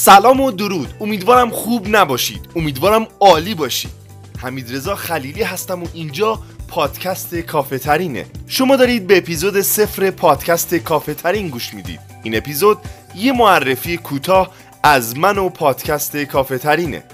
سلام و درود. امیدوارم خوب نباشید. امیدوارم عالی باشید. حمیدرضا خلیلی هستم و اینجا پادکست کافه ترینه. شما دارید به اپیزود 0 پادکست کافه ترین گوش میدید. این اپیزود یه معرفی کوتاه از من و پادکست کافه ترینه.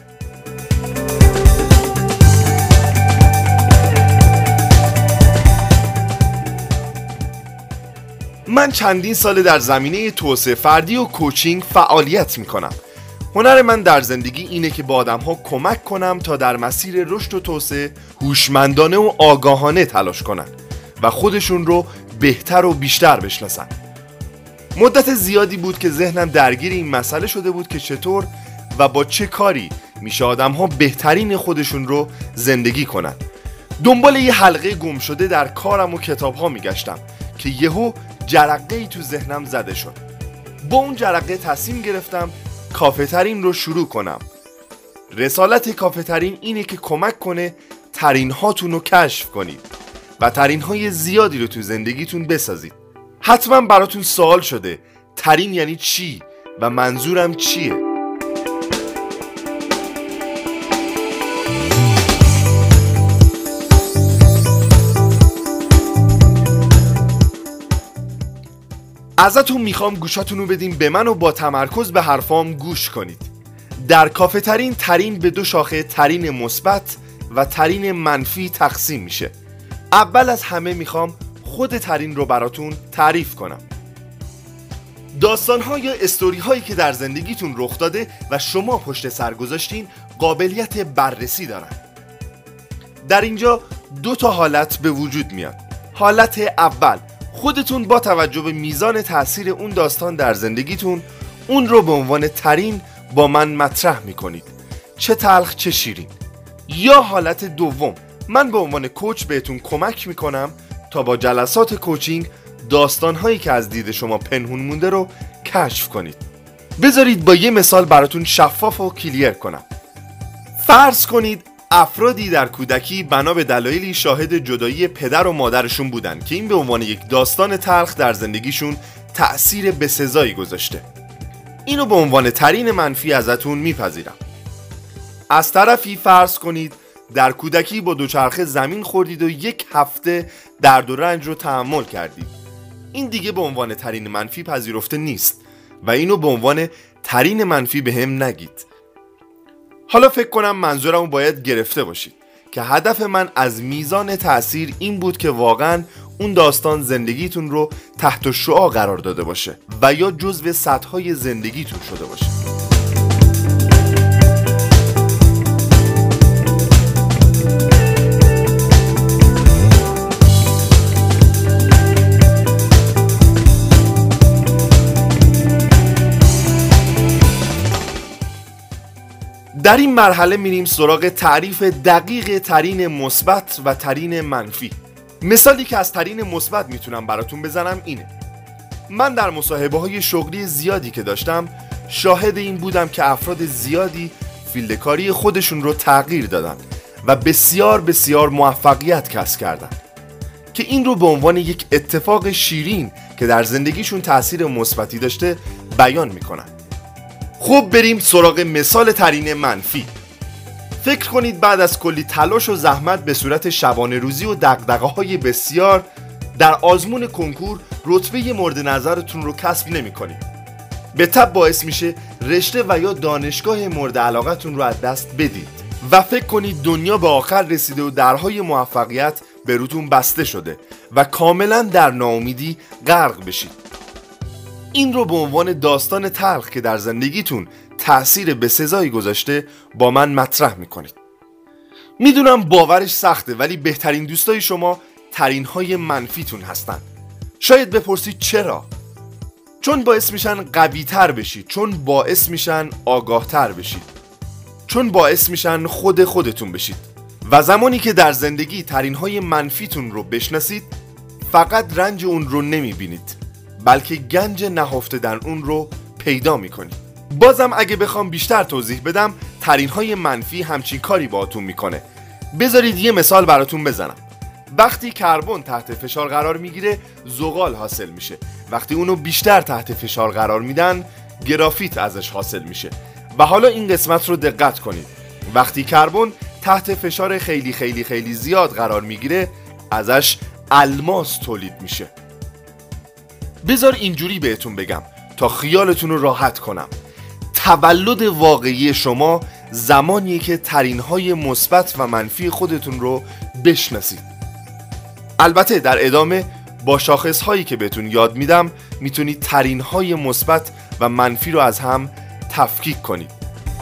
من چندین سال در زمینه توسعه فردی و کوچینگ فعالیت میکنم. هنر من در زندگی اینه که به آدم‌ها کمک کنم تا در مسیر رشد و توسعه هوشمندانه و آگاهانه تلاش کنن و خودشون رو بهتر و بیشتر بشناسن. مدت زیادی بود که ذهنم درگیر این مسئله شده بود که چطور و با چه کاری میشه آدم‌ها بهترین خودشون رو زندگی کنن. دنبال یه حلقه گم شده در کارم و کتاب‌ها میگشتم که یهو جرقه‌ای تو ذهنم زده شد. با اون جرقه تصمیم گرفتم کافه ترین رو شروع کنم. رسالت کافه ترین اینه که کمک کنه ترین هاتون رو کشف کنید و ترین های زیادی رو تو زندگیتون بسازید. حتما براتون سوال شده ترین یعنی چی و منظورم چیه؟ ازتون میخوام گوشاتون رو بدیم به من و با تمرکز به حرفام گوش کنید. در کافه ترین، ترین به دو شاخه ترین مثبت و ترین منفی تقسیم میشه. اول از همه میخوام خود ترین رو براتون تعریف کنم. داستان‌ها یا استوری‌هایی که در زندگیتون رخ داده و شما پشت سر گذاشتین قابلیت بررسی دارن. در اینجا دو تا حالت به وجود میاد. حالت اول، خودتون با توجه به میزان تأثیر اون داستان در زندگیتون اون رو به عنوان ترین با من مطرح میکنید، چه تلخ چه شیرین. یا حالت دوم، من به عنوان کوچ بهتون کمک میکنم تا با جلسات کوچینگ داستانهایی که از دید شما پنهون مونده رو کشف کنید. بذارید با یه مثال براتون شفاف و کلیر کنم. فرض کنید افرادی در کودکی بنا به دلایلی شاهد جدایی پدر و مادرشون بودن که این به عنوان یک داستان تلخ در زندگیشون تأثیر بسزایی گذاشته. اینو به عنوان ترین منفی ازتون میپذیرم. از طرفی فرض کنید در کودکی با دوچرخه زمین خوردید و یک هفته درد و رنج رو تحمل کردید. این دیگه به عنوان ترین منفی پذیرفته نیست و اینو به عنوان ترین منفی بهم نگید. حالا فکر کنم منظورمو باید گرفته باشید که هدف من از میزان تأثیر این بود که واقعا اون داستان زندگیتون رو تحت شعاع قرار داده باشه و یا جزو سطح‌های زندگیتون شده باشه. در این مرحله میریم سراغ تعریف دقیق ترین مثبت و ترین منفی. مثالی که از ترین مثبت میتونم براتون بزنم اینه. من در مصاحبه‌های شغلی زیادی که داشتم شاهد این بودم که افراد زیادی فیلد کاری خودشون رو تغییر دادن و بسیار موفقیت کسب کردن که این رو به عنوان یک اتفاق شیرین که در زندگیشون تأثیر مثبتی داشته بیان میکنن. خب بریم سراغ مثال ترین منفی. فکر کنید بعد از کلی تلاش و زحمت به صورت شبانه روزی و دغدغه‌های بسیار در آزمون کنکور رتبه مورد نظرتون رو کسب نمی‌کنید. به تبع باعث میشه رشته و یا دانشگاه مورد علاقتون رو از دست بدید و فکر کنید دنیا به آخر رسیده و درهای موفقیت به روتون بسته شده و کاملا در ناامیدی غرق بشید. این رو به عنوان داستان تلخ که در زندگیتون تأثیر بسزایی گذاشته با من مطرح میکنید. میدونم باورش سخته ولی بهترین دوستای شما ترینهای منفیتون هستن. شاید بپرسید چرا؟ چون باعث میشن قوی تر بشید، چون باعث میشن آگاه تر بشید، چون باعث میشن خودتون بشید. و زمانی که در زندگی ترینهای منفیتون رو بشناسید فقط رنج اون رو نمیبینید بلکه گنج نهفته در اون رو پیدا میکنید. بازم اگه بخوام بیشتر توضیح بدم ترینهای منفی همچین کاری باهاتون میکنه. بذارید یه مثال براتون بزنم. وقتی کربن تحت فشار قرار میگیره زغال حاصل میشه. وقتی اونو بیشتر تحت فشار قرار میدن گرافیت ازش حاصل میشه. و حالا این قسمت رو دقت کنید. وقتی کربن تحت فشار خیلی خیلی خیلی زیاد قرار میگیره ازش الماس تولید میشه. بذار اینجوری بهتون بگم تا خیالتون رو راحت کنم. تولد واقعی شما زمانیه که ترینهای مثبت و منفی خودتون رو بشناسید. البته در ادامه با شاخصهایی که بهتون یاد میدم میتونید ترینهای مثبت و منفی رو از هم تفکیک کنید.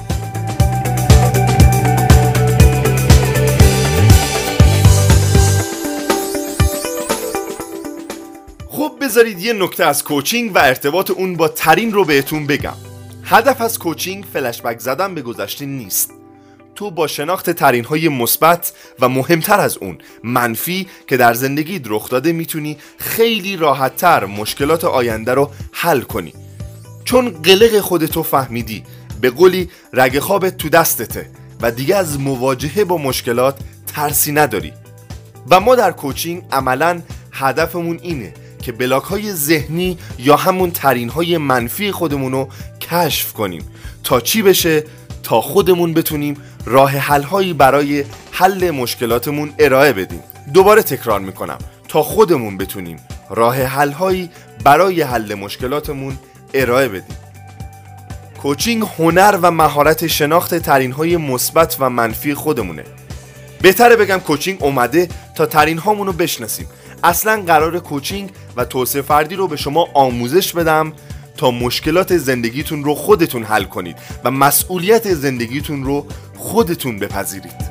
خب بذارید یه نکته از کوچینگ و ارتباط اون با ترین رو بهتون بگم. هدف از کوچینگ فلشبک زدن به گذشته نیست. تو با شناخت ترینهای مثبت و مهمتر از اون منفی که در زندگیت رخ داده میتونی خیلی راحت‌تر مشکلات آینده رو حل کنی. چون قلق خودتو فهمیدی، به قولی رگ خوابت تو دستته و دیگه از مواجهه با مشکلات ترسی نداری. و ما در کوچینگ عملاً هدفمون اینه که بلاک‌های ذهنی یا همون ترینهای منفی خودمون رو کشف کنیم تا چی بشه؟ تا خودمون بتونیم راه حل‌هایی برای حل مشکلاتمون ارائه بدیم. دوباره تکرار میکنم، تا خودمون بتونیم راه حل‌هایی برای حل مشکلاتمون ارائه بدیم. کوچینگ هنر و مهارت شناخت ترینهای مثبت و منفی خودمونه. بهتره بگم کوچینگ اومده تا ترینهامون رو بشناسیم. اصلا قرار کوچینگ و توسعه فردی رو به شما آموزش بدم تا مشکلات زندگیتون رو خودتون حل کنید و مسئولیت زندگیتون رو خودتون بپذیرید.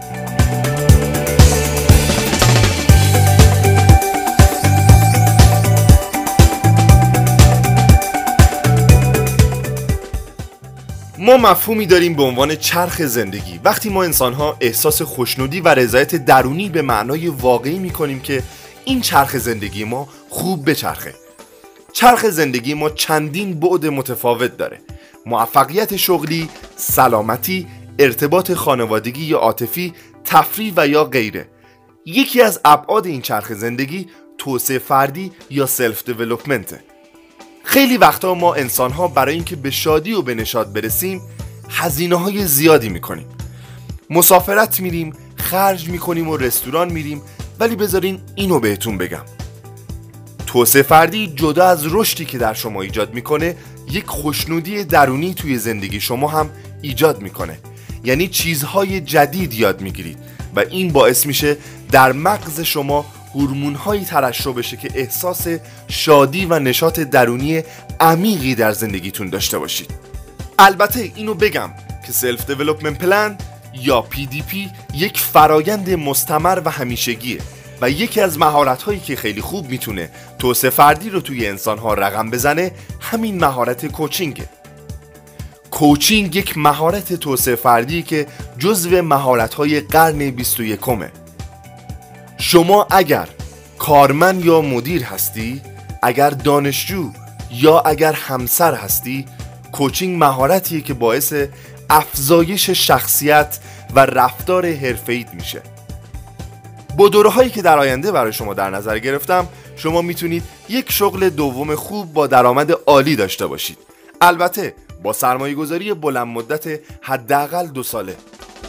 ما مفهومی داریم به عنوان چرخ زندگی. وقتی ما انسان‌ها احساس خوشنودی و رضایت درونی به معنای واقعی می‌کنیم که این چرخ زندگی ما خوب بچرخه. چرخ زندگی ما چندین بعد متفاوت داره: موفقیت شغلی، سلامتی، ارتباط خانوادگی یا عاطفی، تفریح و یا غیره. یکی از ابعاد این چرخ زندگی توسعه فردی یا سلف دیولپمنته. خیلی وقتا ما انسان‌ها برای اینکه به شادی و به نشاط برسیم هزینه‌های زیادی می‌کنیم. مسافرت میریم، خرج می‌کنیم و رستوران میریم. ولی بذارین اینو بهتون بگم، توسعه فردی جدا از رشدی که در شما ایجاد میکنه یک خوشنودی درونی توی زندگی شما هم ایجاد میکنه. یعنی چیزهای جدید یاد میگیرید و این باعث میشه در مغز شما هورمون‌هایی ترشح بشه که احساس شادی و نشاط درونی عمیقی در زندگیتون داشته باشید. البته اینو بگم که سلف دیولپمنت پلن یا PDP یک فرایند مستمر و همیشگیه و یکی از مهارت‌هایی که خیلی خوب میتونه توسعه فردی رو توی انسان‌ها رقم بزنه همین مهارت کوچینگه. کوچینگ یک مهارت توسعه فردی که جزو مهارت‌های قرن 21مه. شما اگر کارمند یا مدیر هستی، اگر دانشجو یا اگر همسر هستی، کوچینگ مهارتیه که باعث افزایش شخصیت و رفتار حرفه‌ایت میشه. با دوره‌هایی که در آینده برای شما در نظر گرفتم، شما میتونید یک شغل دوم خوب با درآمد عالی داشته باشید. البته با سرمایه‌گذاری بلند مدت حداقل 2 ساله.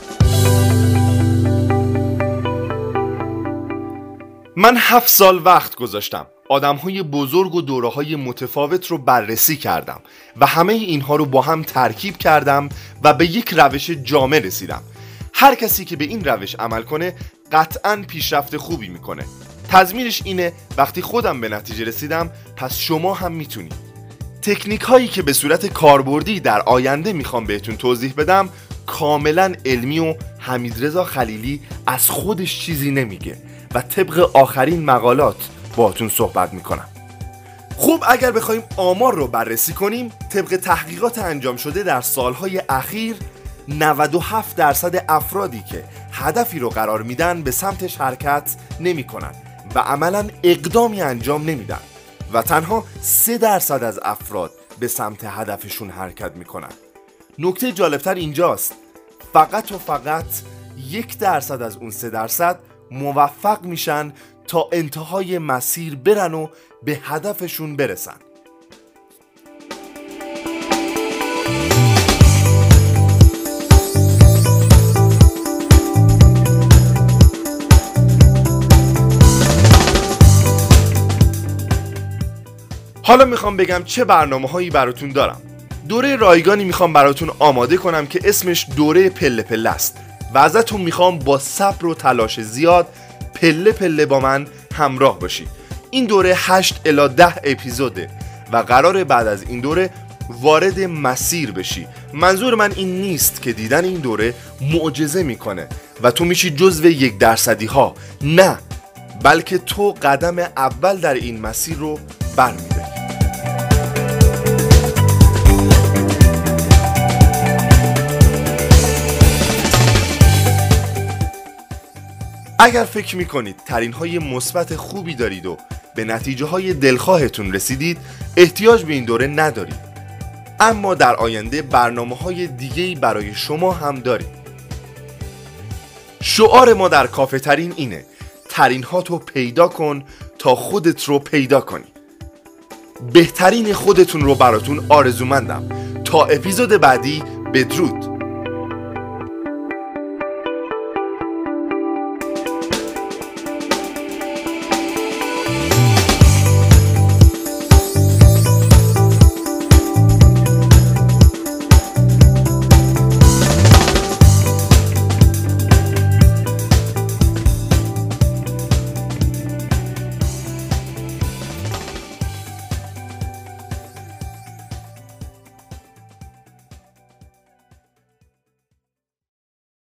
من 7 سال وقت گذاشتم. آدم‌های بزرگ و دوره‌های متفاوت رو بررسی کردم و همه اینها رو با هم ترکیب کردم و به یک روش جامع رسیدم. هر کسی که به این روش عمل کنه قطعاً پیشرفت خوبی میکنه. تضمینش اینه وقتی خودم به نتیجه رسیدم پس شما هم میتونید. تکنیک هایی که به صورت کاربردی در آینده میخوام بهتون توضیح بدم کاملاً علمی و حمیدرضا خلیلی از خودش چیزی نمیگه و طبق آخرین مقالات باهاتون صحبت میکنم. خوب اگر بخوایم آمار رو بررسی کنیم، طبق تحقیقات انجام شده در سالهای اخیر 97% افرادی که هدفی رو قرار میدن به سمتش حرکت نمی کنن و عملاً اقدامی انجام نمیدن و تنها 3% از افراد به سمت هدفشون حرکت میکنن. نکته جالبتر اینجاست، فقط و فقط 1% از اون 3% موفق میشن تا انتهای مسیر برن و به هدفشون برسن. حالا میخوام بگم چه برنامه هایی براتون دارم. دوره رایگانی میخوام براتون آماده کنم که اسمش دوره پله پله است و ازتون میخوام با صبر و تلاش زیاد پله پله با من همراه باشی. این دوره 8 الی 10 اپیزوده و قراره بعد از این دوره وارد مسیر بشی. منظور من این نیست که دیدن این دوره معجزه میکنه و تو میشی جزو 1% ها، نه، بلکه تو قدم اول در این مسیر رو برمی‌داری. اگر فکر میکنید ترینهای مثبت خوبی دارید و به نتیجه های دلخواهتون رسیدید، احتیاج به این دوره ندارید، اما در آینده برنامه های دیگه‌ای برای شما هم داریم. شعار ما در کافه ترین اینه: ترین ها تو پیدا کن تا خودت رو پیدا کنی. بهترین خودتون رو براتون آرزومندم. تا اپیزود بعدی، بدرود.